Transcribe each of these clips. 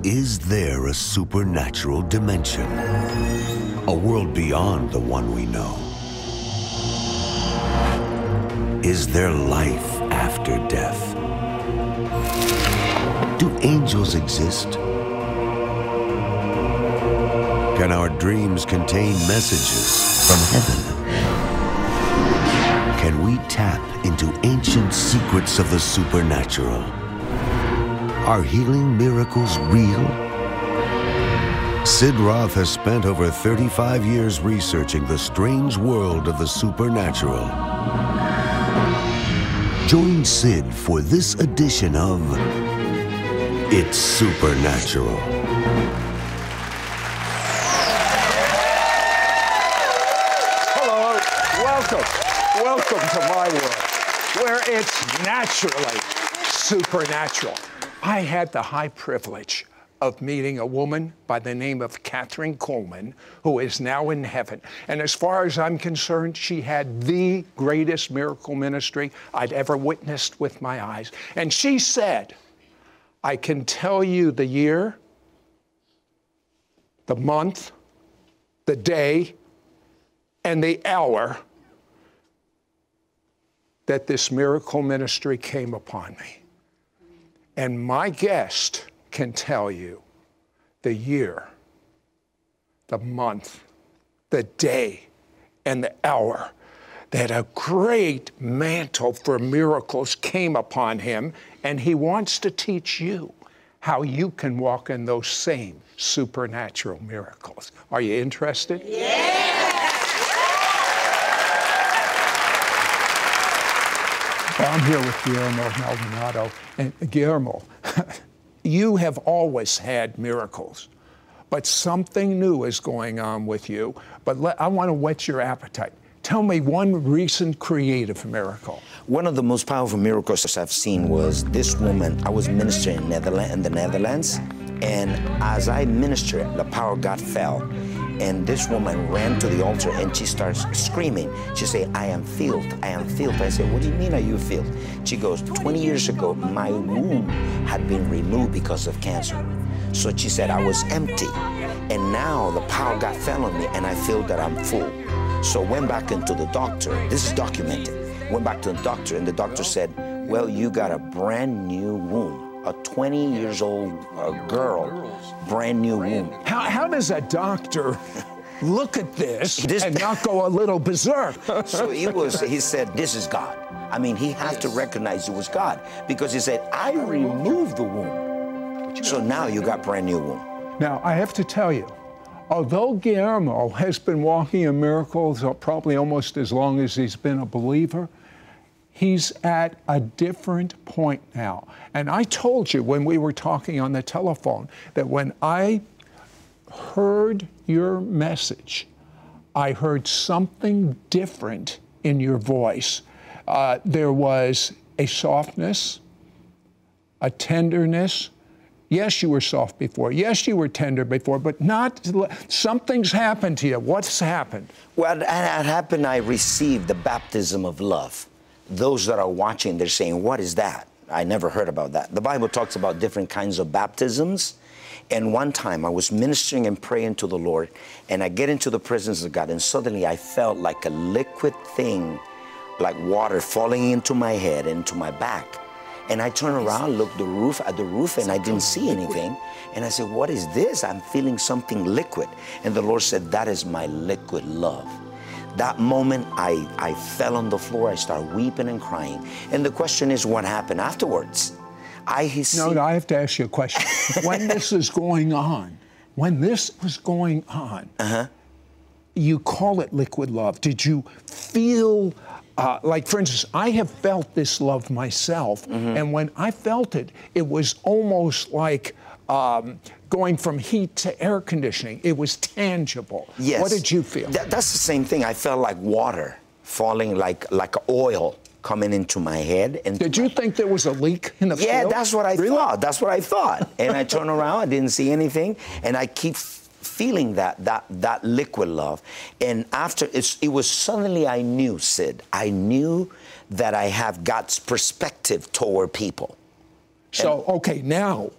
Is there a supernatural dimension? A world beyond the one we know? Is there life after death? Do angels exist? Can our dreams contain messages from heaven? Can we tap into ancient secrets of the supernatural? Are healing miracles real? Sid Roth has spent over 35 years researching the strange world of the supernatural. Join Sid for this edition of It's Supernatural. Hello, welcome to my world, where it's naturally supernatural. I had the high privilege of meeting a woman by the name of Kathryn Kuhlman, who is now in heaven. And as far as I'm concerned, she had the greatest miracle ministry I'd ever witnessed with my eyes. And she said, I can tell you the year, the month, the day, and the hour that this miracle ministry came upon me. And my guest can tell you the year, the month, the day, and the hour that a great mantle for miracles came upon him, and he wants to teach you how you can walk in those same supernatural miracles. Are you interested? Yeah! Well, I'm here with Guillermo Maldonado. And Guillermo, you have always had miracles, but something new is going on with you. But I want to whet your appetite. Tell me one recent creative miracle. One of the most powerful miracles I've seen was this woman. I was ministering in the Netherlands, and as I ministered, the power of God fell. And this woman ran to the altar and she starts screaming. She said, I am filled, I am filled. I said, what do you mean are you filled? She goes, 20 years ago, my womb had been removed because of cancer. So she said, I was empty. And now the power of God fell on me and I feel that I'm full. So went back into the doctor. This is documented. Went back to the doctor and the doctor said, well, you got a brand new womb. A 20 years old girl, brand new womb. How does a doctor look at this and not go a little berserk? So he said, this is God. I mean, he had to recognize it was God because he said, I removed the womb. So now you got brand new womb. Now, I have to tell you, although Guillermo has been walking in miracles probably almost as long as he's been a believer, he's at a different point now. And I told you when we were talking on the telephone that when I heard your message, I heard something different in your voice. There was a softness, a tenderness. Yes, you were soft before. Yes, you were tender before, but something's happened to you. What's happened? Well, it happened, I received the baptism of love. Those that are watching, they're saying, what is that? I never heard about that. The Bible talks about different kinds of baptisms. And one time I was ministering and praying to the Lord, and I get into the presence of God, and suddenly I felt like a liquid thing, like water falling into my head, into my back. And I turned around, looked at the roof, and I didn't see anything. And I said, what is this? I'm feeling something liquid. And the Lord said, that is my liquid love. That moment, I fell on the floor. I started weeping and crying. And the question is, what happened afterwards? I have to ask you a question. When this was going on, you call it liquid love. Did you feel, like, for instance, I have felt this love myself. And when I felt it, it was almost like going from heat to air conditioning. It was tangible. Yes. What did you feel? That's the same thing. I felt like water falling, like oil coming into my head. And did you think there was a leak in the field? Yeah, that's what I thought. That's what I thought. And I turned around, I didn't see anything, and I keep feeling that liquid love. And after, it was suddenly I knew, Sid, I knew that I have God's perspective toward people. So, okay, now,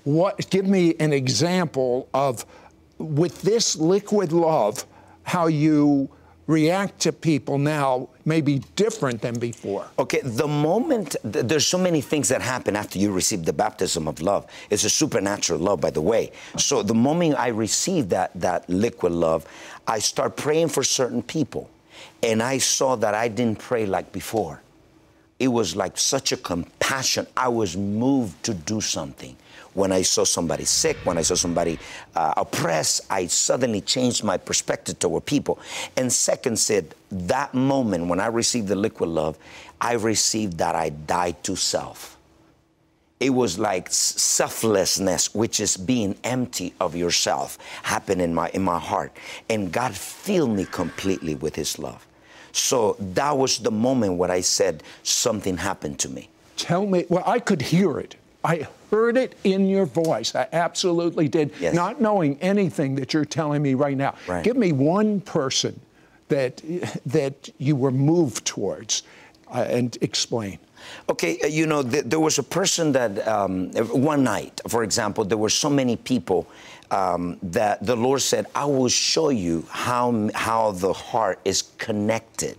Give me an example of, with this liquid love, how you react to people now may be different than before. Okay, the moment, there's so many things that happen after you receive the baptism of love. It's a supernatural love, by the way. So the moment I receive that liquid love, I start praying for certain people. And I saw that I didn't pray like before. It was like such a compassion. I was moved to do something. When I saw somebody sick, when I saw somebody oppressed, I suddenly changed my perspective toward people. And second, Sid, that moment when I received the liquid love, I received that I died to self. It was like selflessness, which is being empty of yourself, happened in my heart. And God filled me completely with His love. So that was the moment when I said something happened to me. Tell me, well, I could hear it. I heard it in your voice. I absolutely did, yes. Not knowing anything that you're telling me right now. Right. Give me one person that you were moved towards and explain. Okay, you know, there was a person that one night, for example, there were so many people that the Lord said, I will show you how the heart is connected,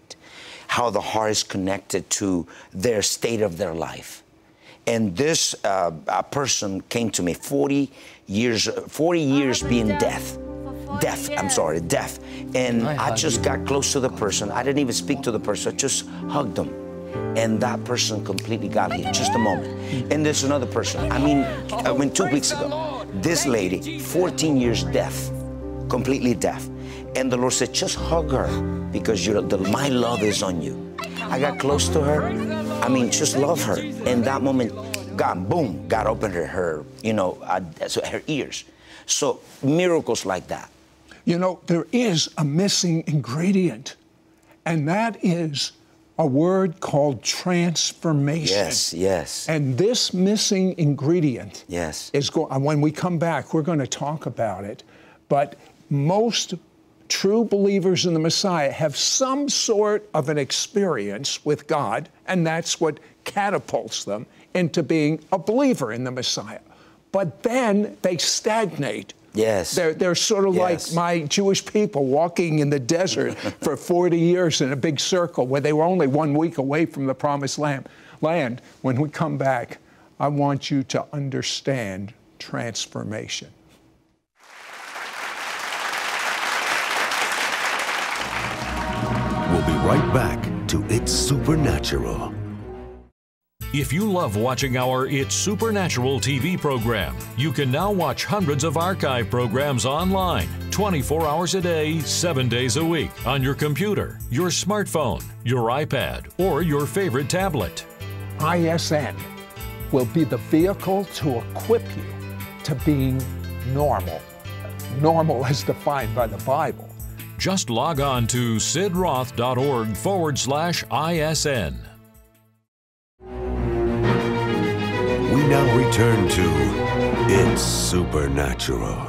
to their state of their life. And this person came to me 40 years being deaf. And I just got close to the person. I didn't even speak to the person. I just hugged them. And that person completely got healed. Just a moment. And there's another person. I mean 2 weeks ago, this lady, 14 years deaf, completely deaf. And the Lord said, just hug her because my love is on you. I got close to her. I mean, just love her. And that moment, God opened her ears. So miracles like that. You know, there is a missing ingredient, and that is a word called transformation. Yes. And this missing ingredient is when we come back, we're going to talk about it. But most true believers in the Messiah have some sort of an experience with God, and that's what catapults them into being a believer in the Messiah. But then they stagnate. Yes. They're sort of like my Jewish people walking in the desert for 40 years in a big circle where they were only 1 week away from the promised land. When we come back, I want you to understand transformation. We'll be right back to It's Supernatural. If you love watching our It's Supernatural TV program, you can now watch hundreds of archive programs online, 24 hours a day, 7 days a week, on your computer, your smartphone, your iPad, or your favorite tablet. ISN will be the vehicle to equip you to being normal. Normal as defined by the Bible. Just log on to sidroth.org/ISN. We now return to It's Supernatural.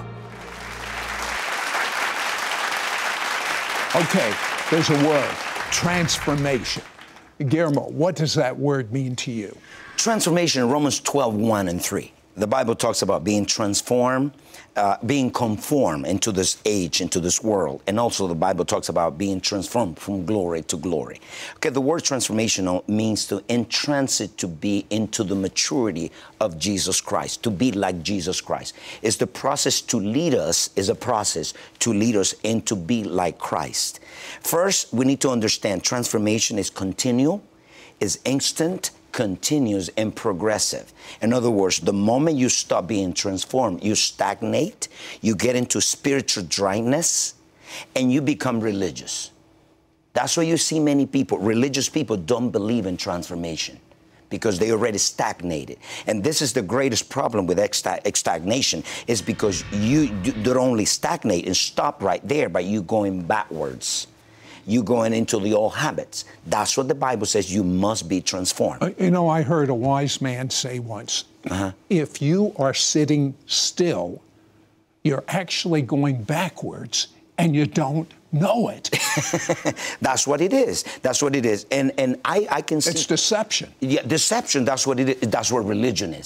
Okay, there's a word, transformation. Guillermo, what does that word mean to you? Transformation in Romans 12:1 and 3. The Bible talks about being transformed, being conformed into this age, into this world. And also the Bible talks about being transformed from glory to glory. Okay, the word transformation means to intransit, to be into the maturity of Jesus Christ, to be like Jesus Christ. It's the process to lead us, and to be like Christ. First, we need to understand transformation is continual, is instant, continuous, and progressive. In other words, the moment you stop being transformed, you stagnate, you get into spiritual dryness, and you become religious. That's why you see many people, religious people, don't believe in transformation because they already stagnated. And this is the greatest problem with stagnation, is because you don't only stagnate and stop right there, but you going backwards. You going into the old habits. That's what the Bible says. You must be transformed. You know, I heard a wise man say once, if you are sitting still, you're actually going backwards and you don't know it. That's what it is. That's what it is. And I can see. It's deception. Yeah, deception, that's what it is. That's what religion is.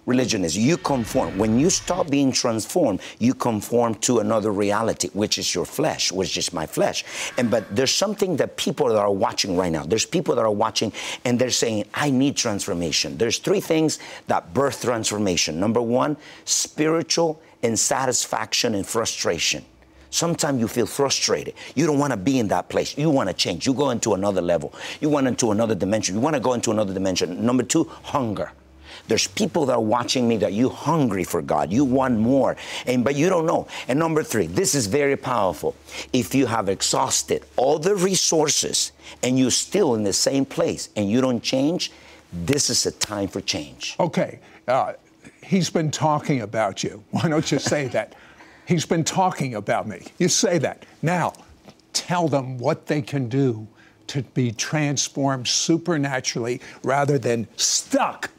religion is. You conform. When you stop being transformed, you conform to another reality, which is your flesh, which is my flesh. But there's something that people that are watching right now, there's people that are watching and they're saying, I need transformation. There's 3 things that birth transformation. Number 1, spiritual insatisfaction and frustration. Sometimes you feel frustrated. You don't want to be in that place. You want to change. You go into another level. You want into another dimension. You want to go into another dimension. Number 2, hunger. There's people that are watching me that you're hungry for God. You want more, but you don't know. And number 3, this is very powerful. If you have exhausted all the resources and you're still in the same place and you don't change, this is a time for change. Okay, he's been talking about you. Why don't you say that? He's been talking about me. You say that. Now, tell them what they can do to be transformed supernaturally rather than stuck.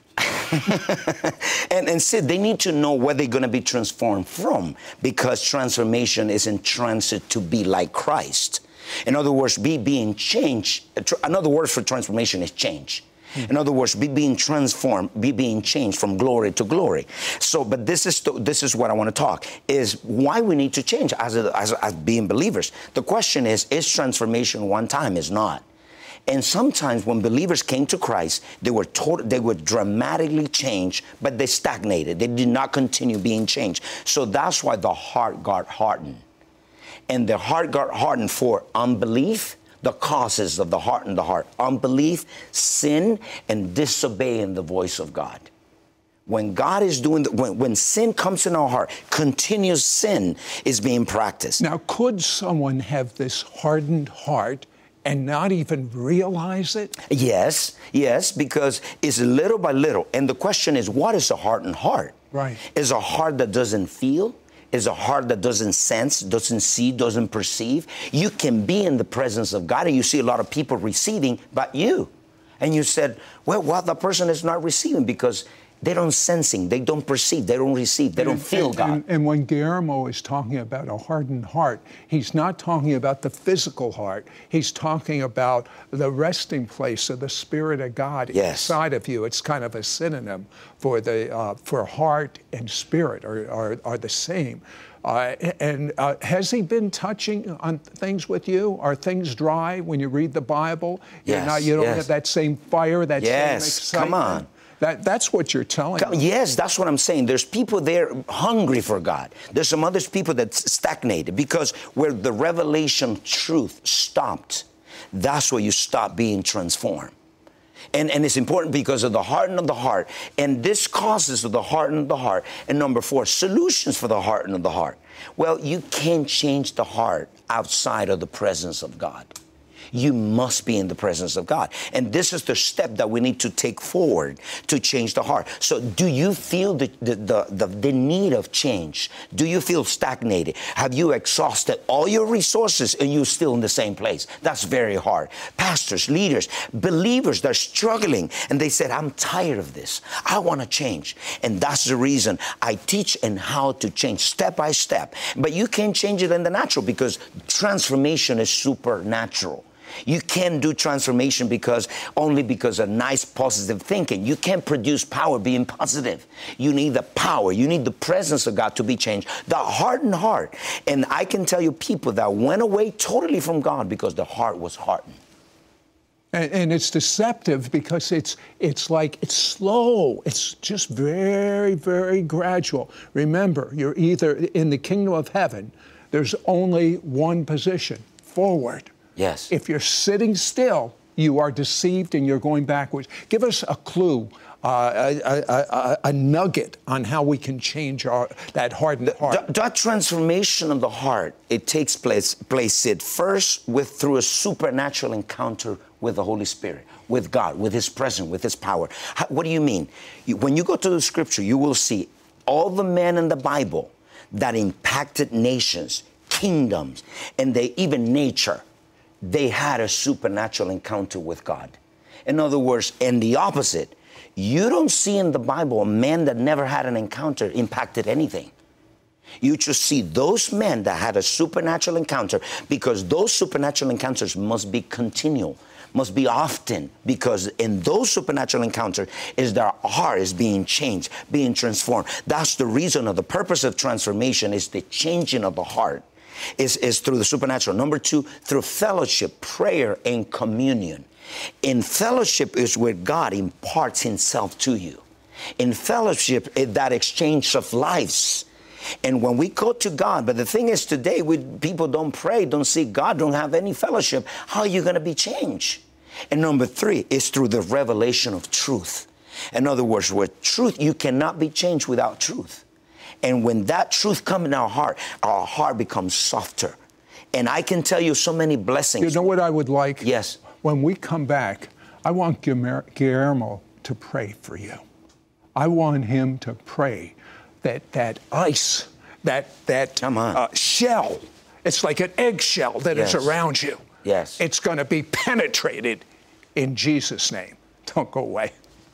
And Sid, they need to know where they're going to be transformed from, because transformation is in transit to be like Christ. In other words, being changed. Another word for transformation is change. In other words, being transformed, being changed from glory to glory. So, but this is what I want to talk, is why we need to change as being believers. The question is transformation one time? Is not. And sometimes when believers came to Christ, they were dramatically changed, but they stagnated. They did not continue being changed. So that's why the heart got hardened. And the heart got hardened for unbelief, the causes of the heart and the heart. Unbelief, sin, and disobeying the voice of God. When God is doing, when sin comes in our heart, continuous sin is being practiced. Now, could someone have this hardened heart and not even realize it? Yes, because it's little by little. And the question is, what is a hardened heart? Right. Is a heart that doesn't feel? Is a heart that doesn't sense, doesn't see, doesn't perceive? You can be in the presence of God and you see a lot of people receiving, but you. And you said, well, the person is not receiving because they don't sensing, they don't perceive, they don't receive, they don't feel God. And when Guillermo is talking about a hardened heart, he's not talking about the physical heart. He's talking about the resting place of the Spirit of God inside of you. It's kind of a synonym for for heart and spirit are the same. Has he been touching on things with you? Are things dry when you read the Bible? Yes. You don't have that same fire, that same excitement? Come on. That's what you're telling me. Yes, that's what I'm saying. There's people there hungry for God. There's some other people that stagnated because where the revelation truth stopped, that's where you stop being transformed. And it's important because of the hardening of the heart. And this causes of the hardening of the heart. And number 4, solutions for the hardening of the heart. Well, you can't change the heart outside of the presence of God. You must be in the presence of God. And this is the step that we need to take forward to change the heart. So do you feel the need of change? Do you feel stagnated? Have you exhausted all your resources and you're still in the same place? That's very hard. Pastors, leaders, believers, they're struggling and they said, I'm tired of this. I want to change. And that's the reason I teach and how to change step by step. But you can't change it in the natural because transformation is supernatural. You can't do transformation only because of nice positive thinking. You can't produce power being positive. You need the power. You need the presence of God to be changed. The hardened heart. And I can tell you people that went away totally from God because the heart was hardened. And it's deceptive because it's slow. It's just very, very gradual. Remember, you're either in the kingdom of heaven, there's only one position, forward. Yes. If you're sitting still, you are deceived and you're going backwards. Give us a clue, a nugget on how we can change that hardened heart. That transformation of the heart, it takes place first through a supernatural encounter with the Holy Spirit, with God, with His presence, with His power. What do you mean? When you go to the Scripture, you will see all the men in the Bible that impacted nations, kingdoms, and even nature. They had a supernatural encounter with God. In other words, and the opposite, you don't see in the Bible a man that never had an encounter impacted anything. You just see those men that had a supernatural encounter because those supernatural encounters must be continual, must be often, because in those supernatural encounters is their heart is being changed, being transformed. That's the reason of the purpose of transformation, is the changing of the heart, is through the supernatural. Number 2, through fellowship, prayer, and communion. In fellowship is where God imparts himself to you. In fellowship is that exchange of lives. And when we go to God, but the thing is today, people don't pray, don't seek God, don't have any fellowship. How are you going to be changed? And number 3 is through the revelation of truth. In other words, with truth, you cannot be changed without truth. And when that truth comes in our heart becomes softer. And I can tell you so many blessings. You know what I would like? Yes. When we come back, I want Guillermo to pray for you. I want him to pray that ice, that shell, it's like an eggshell that is around you. Yes. It's going to be penetrated in Jesus' name. Don't go away.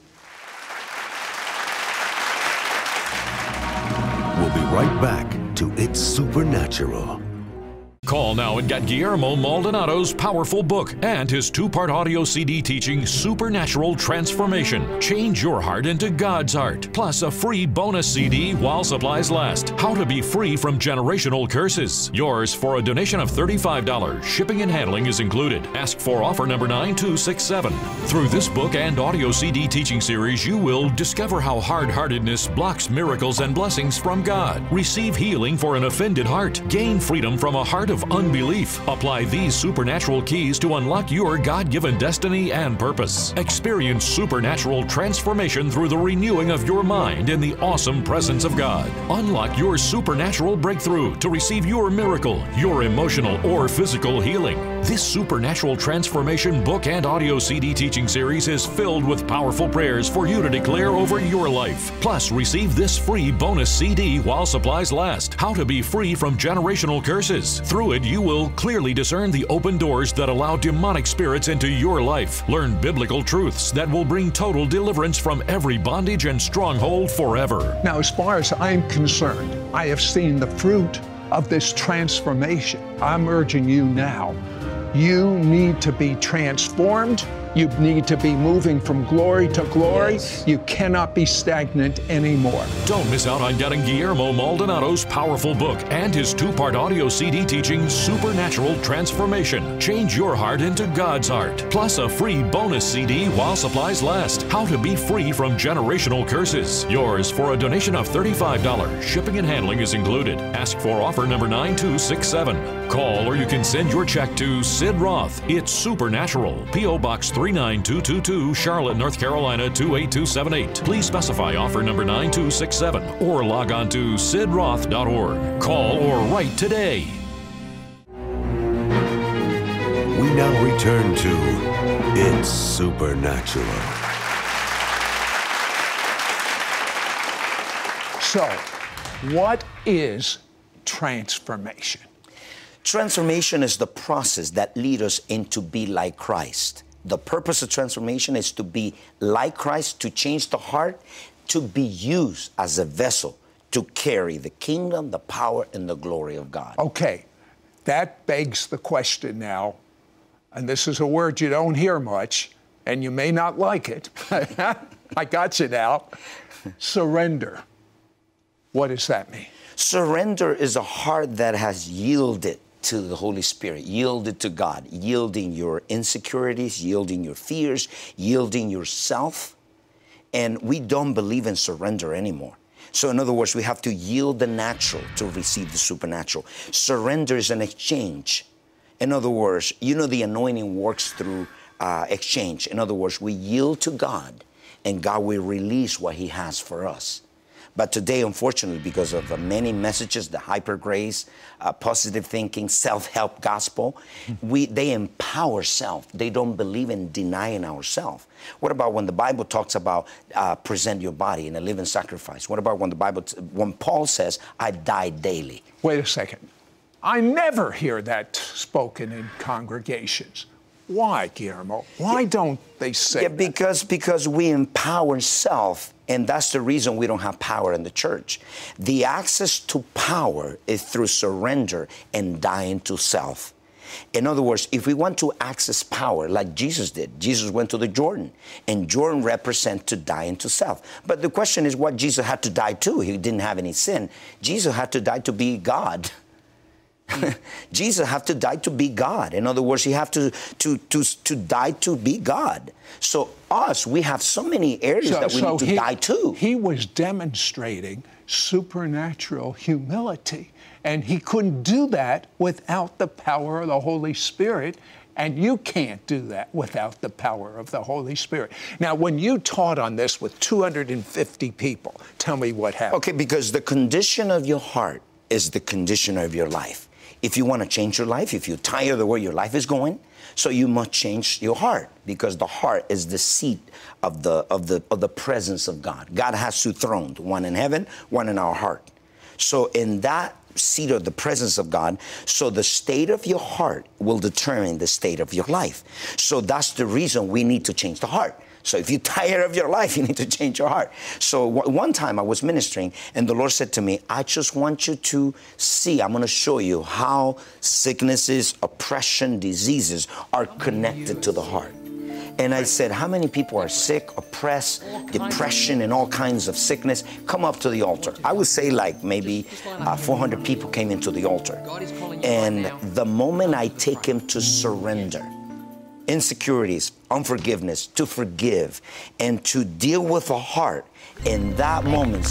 We'll be right back to It's Supernatural. Call now and get Guillermo Maldonado's powerful book and his 2-part audio CD teaching Supernatural Transformation. Change your heart into God's heart. Plus a free bonus CD while supplies last. How to be free from generational curses. Yours for a donation of $35. Shipping and handling is included. Ask for offer number 9267. Through this book and audio CD teaching series, you will discover how hard-heartedness blocks miracles and blessings from God. Receive healing for an offended heart. Gain freedom from a heart of unbelief. Apply these supernatural keys to unlock your God-given destiny and purpose. Experience supernatural transformation through the renewing of your mind in the awesome presence of God. Unlock your supernatural breakthrough to receive your miracle, your emotional or physical healing. This supernatural transformation book and audio CD teaching series is filled with powerful prayers for you to declare over your life. Plus, receive this free bonus CD while supplies last. How to be free from generational curses. Through it, you will clearly discern the open doors that allow demonic spirits into your life. Learn biblical truths that will bring total deliverance from every bondage and stronghold forever. Now, as far as I'm concerned, I have seen the fruit of this transformation. I'm urging you now. You need to be transformed. You need to be moving from glory to glory. Yes. You cannot be stagnant anymore. Don't miss out on getting Guillermo Maldonado's powerful book and his 2-part audio CD teaching Supernatural Transformation. Change your heart into God's heart. Plus a free bonus CD while supplies last. How to be free from generational curses. Yours for a donation of $35. Shipping and handling is included. Ask for offer number 9267. Call or you can send your check to Sid Roth. It's Supernatural. P.O. Box 39222, Charlotte, North Carolina 28278. Please specify offer number 9267 or log on to sidroth.org. Call or write today. We now return to It's Supernatural. So, what is transformation? Transformation is the process that leads us into be like Christ. The purpose of transformation is to be like Christ, to change the heart, to be used as a vessel to carry the kingdom, the power, and the glory of God. Okay, that begs the question now, and this is a word you don't hear much, and you may not like it. I got you now. Surrender. What does that mean? Surrender is a heart that has yielded to the Holy Spirit, yielded to God, yielding your insecurities, yielding your fears, yielding yourself. And we don't believe in surrender anymore. So in other words, we have to yield the natural to receive the supernatural. Surrender is an exchange. In other words, you know the anointing works through exchange. In other words, we yield to God and God will release what He has for us. But today, unfortunately, because of many messages, the hyper grace, positive thinking, self-help gospel, they empower self. They don't believe in denying ourselves. What about when the Bible talks about present your body in a living sacrifice? What about when Paul says, I die daily? Wait a second. I never hear that spoken in congregations. Why, Guillermo? Why don't they say that? Because we empower self, and that's the reason we don't have power in the church. The access to power is through surrender and dying to self. In other words, if we want to access power like Jesus did, Jesus went to the Jordan, and Jordan represents to die into self. But the question is what Jesus had to die to. He didn't have any sin. Jesus had to die to be God. Jesus had to die to be God. In other words, he had to die to be God. So us, we have so many areas that we need to die to. He was demonstrating supernatural humility, and he couldn't do that without the power of the Holy Spirit. And you can't do that without the power of the Holy Spirit. Now, when you taught on this with 250 people, tell me what happened. Okay, because the condition of your heart is the condition of your life. If you want to change your life, if you're tired of the way your life is going, so you must change your heart, because the heart is the seat of the presence of God. God has two thrones, one in heaven, one in our heart. So in that seat of the presence of God, so the state of your heart will determine the state of your life. So that's the reason we need to change the heart. So if you're tired of your life, you need to change your heart. So one time I was ministering, and the Lord said to me, I just want you to see, I'm going to show you how sicknesses, oppression, diseases are connected to the heart. And I said, how many people are sick, oppressed, depression, and all kinds of sickness? Come up to the altar. I would say like maybe 400 people came into the altar. And the moment I take him to surrender, insecurities, unforgiveness, to forgive, and to deal with the heart, in that moment,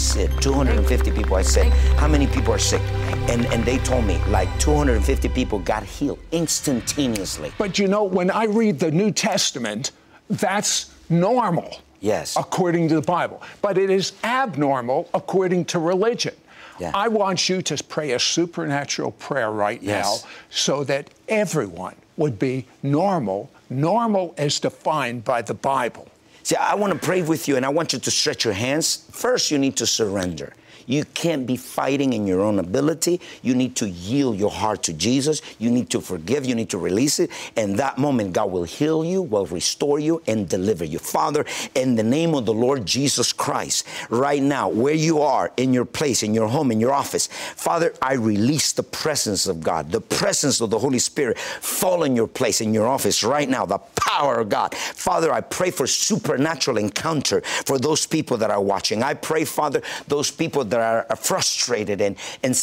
250 people, I said, how many people are sick? And they told me like 250 people got healed instantaneously. But you know, when I read the New Testament, that's normal. Yes. According to the Bible. But it is abnormal according to religion. Yeah. I want you to pray a supernatural prayer right now so that everyone would be normal as defined by the Bible. See, I want to pray with you, and I want you to stretch your hands. First, you need to surrender. You can't be fighting in your own ability. You need to yield your heart to Jesus. You need to forgive. You need to release it. And that moment, God will heal you, will restore you, and deliver you. Father, in the name of the Lord Jesus Christ, right now, where you are, in your place, in your home, in your office, Father, I release the presence of God, the presence of the Holy Spirit, fall in your place, in your office right now, the power of God. Father, I pray for supernatural encounter for those people that are watching. I pray, Father, those people that are frustrated and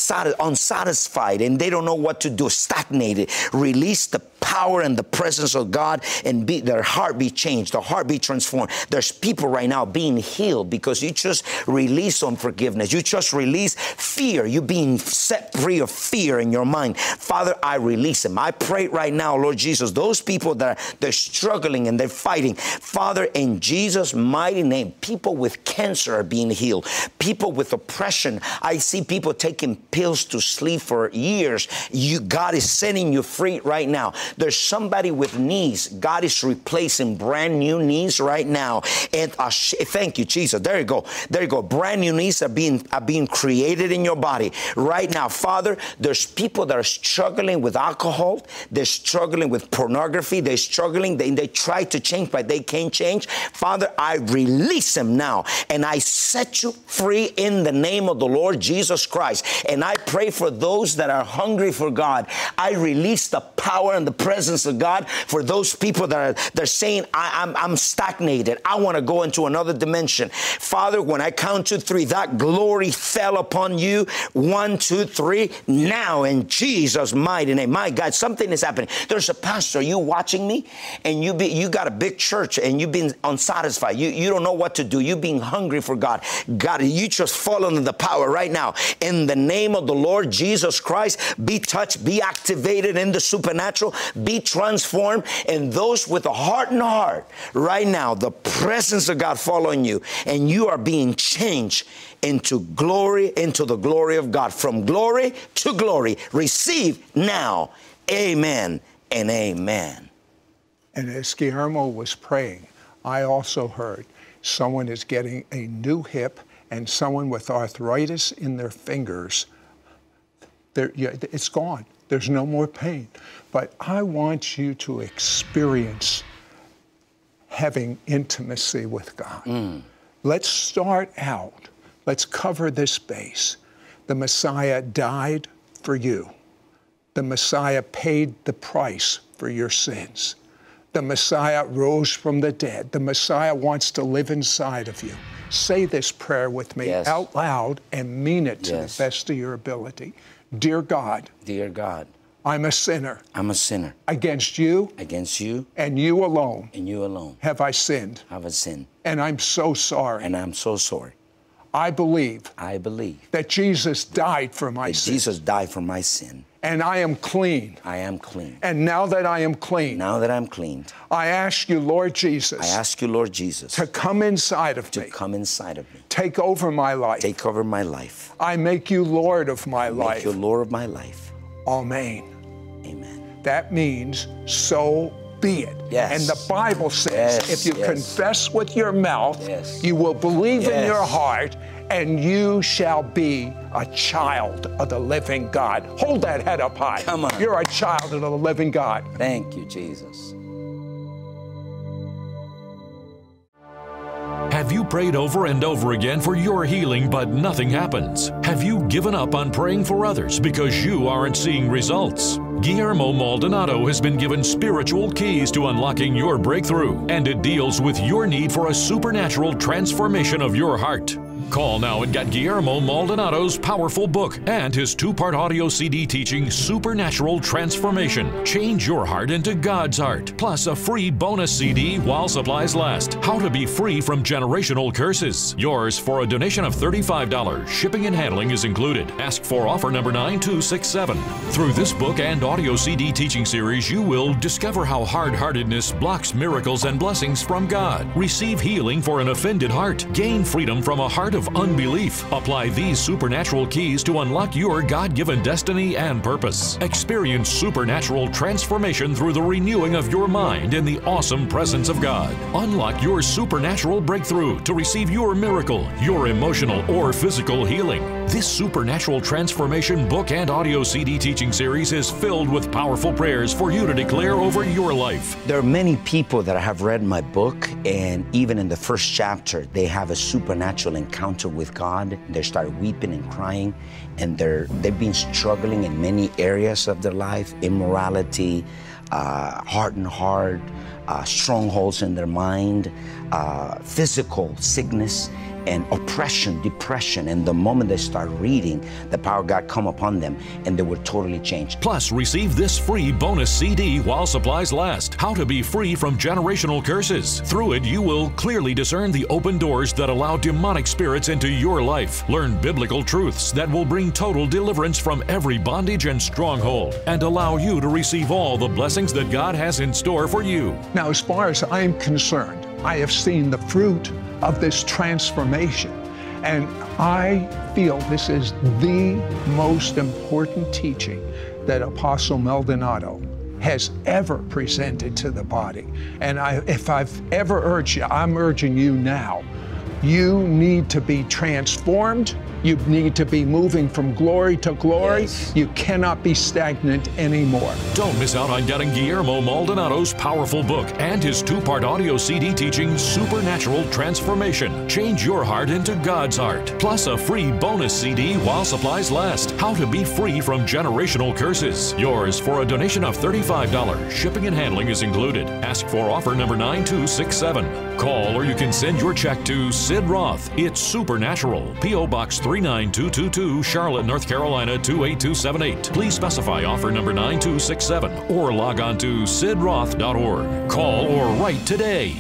unsatisfied, and they don't know what to do, stagnated. Release the power and the presence of God, and their heart be changed, their heart be transformed. There's people right now being healed because you just release unforgiveness. You just release fear. You're being set free of fear in your mind. Father, I release them. I pray right now, Lord Jesus, those people that they're struggling and they're fighting, Father, in Jesus' mighty name, people with cancer are being healed. People with oppression. I see people taking pills to sleep for years. God is setting you free right now. There's somebody with knees. God is replacing brand new knees right now. And thank you, Jesus. There you go. There you go. Brand new knees are being created in your body right now. Father, there's people that are struggling with alcohol. They're struggling with pornography. They're struggling. They try to change, but they can't change. Father, I release them now, and I set you free in the name of the Lord Jesus Christ. And I pray for those that are hungry for God. I release the power and the presence of God for those people they're saying, I'm stagnated. I want to go into another dimension. Father, when I count to 3, that glory fell upon you. 1, 2, 3. Now in Jesus' mighty name. My God, something is happening. There's a pastor, you watching me, and you got a big church, and you've been unsatisfied. You don't know what to do. You've been hungry for God. God, you just fall under the power right now. In the name of the Lord Jesus Christ, be touched, be activated in the supernatural, be transformed. And those with a hardened heart, right now, the presence of God fall on you, and you are being changed into glory, into the glory of God. From glory to glory. Receive now. Amen and amen. And as Guillermo was praying, I also heard someone is getting a new hip, and someone with arthritis in their fingers, it's gone. There's no more pain. But I want you to experience having intimacy with God. Let's start out. Let's cover this base. The Messiah died for you. The Messiah paid the price for your sins. The Messiah rose from the dead. The Messiah wants to live inside of you. Say this prayer with me out loud and mean it to the best of your ability. Dear God. Dear God. I'm a sinner. I'm a sinner. Against you. Against you. And you alone. And you alone. Have I sinned. Have I sinned. And I'm so sorry. And I'm so sorry. I believe. I believe. That Jesus died for my sin. Jesus died for my sin. And I am clean. I am clean. And now that I am clean. Now that I'm cleaned. I ask you, Lord Jesus. I ask you, Lord Jesus. To come inside of me. To come inside of me. Take over my life. Take over my life. I make you Lord of my life. Make you Lord of my life. Amen. Amen. That means so be it. Yes. And the Bible says if you confess with your mouth, you will believe in your heart, and you shall be a child of the living God. Hold that head up high. Come on. You're a child of the living God. Thank you, Jesus. Have you prayed over and over again for your healing, but nothing happens? Have you given up on praying for others because you aren't seeing results? Guillermo Maldonado has been given spiritual keys to unlocking your breakthrough, and it deals with your need for a supernatural transformation of your heart. Call now and get Guillermo Maldonado's powerful book and his 2-part audio CD teaching Supernatural Transformation. Change your heart into God's heart. Plus a free bonus CD while supplies last. How to be free from generational curses. Yours for a donation of $35. Shipping and handling is included. Ask for offer number 9267. Through this book and audio CD teaching series, you will discover how hard-heartedness blocks miracles and blessings from God. Receive healing for an offended heart. Gain freedom from a heart of unbelief. Apply these supernatural keys to unlock your God-given destiny and purpose. Experience supernatural transformation through the renewing of your mind in the awesome presence of God. Unlock your supernatural breakthrough to receive your miracle, your emotional or physical healing. This supernatural transformation book and audio CD teaching series is filled with powerful prayers for you to declare over your life. There are many people that have read my book, and even in the first chapter, they have a supernatural encounter with God. They start weeping and crying, and they've been struggling in many areas of their life: immorality, hardened heart, strongholds in their mind, physical sickness, and oppression, depression. And the moment they start reading, the power of God come upon them, and they were totally changed. Plus, receive this free bonus CD while supplies last. How to be free from generational curses. Through it, you will clearly discern the open doors that allow demonic spirits into your life. Learn biblical truths that will bring total deliverance from every bondage and stronghold, and allow you to receive all the blessings that God has in store for you. Now, as far as I'm concerned, I have seen the fruit of this transformation, and I feel this is the most important teaching that Apostle Maldonado has ever presented to the body. And if I've ever urged you, I'm urging you now. You need to be transformed. You need to be moving from glory to glory. Yes. You cannot be stagnant anymore. Don't miss out on getting Guillermo Maldonado's powerful book and his 2-part audio CD teaching Supernatural Transformation. Change your heart into God's heart. Plus a free bonus CD while supplies last. How to be free from generational curses. Yours for a donation of $35. Shipping and handling is included. Ask for offer number 9267. Call or you can send your check to Sid Roth. It's Supernatural. P.O. Box 39222, Charlotte, North Carolina 28278. Please specify offer number 9267 or log on to sidroth.org. Call or write today.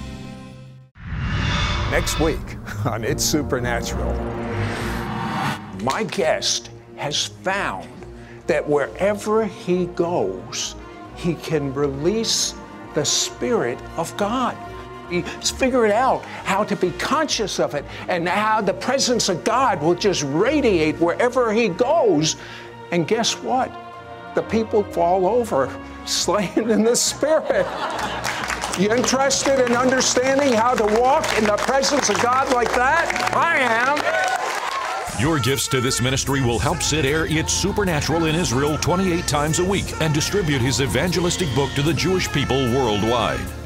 Next week on It's Supernatural, my guest has found that wherever he goes, he can release the Spirit of God. He's figured out how to be conscious of it and how the presence of God will just radiate wherever he goes. And guess what? The people fall over, slain in the Spirit. You interested in understanding how to walk in the presence of God like that? I am. Your gifts to this ministry will help Sid air It's Supernatural in Israel 28 times a week and distribute his evangelistic book to the Jewish people worldwide.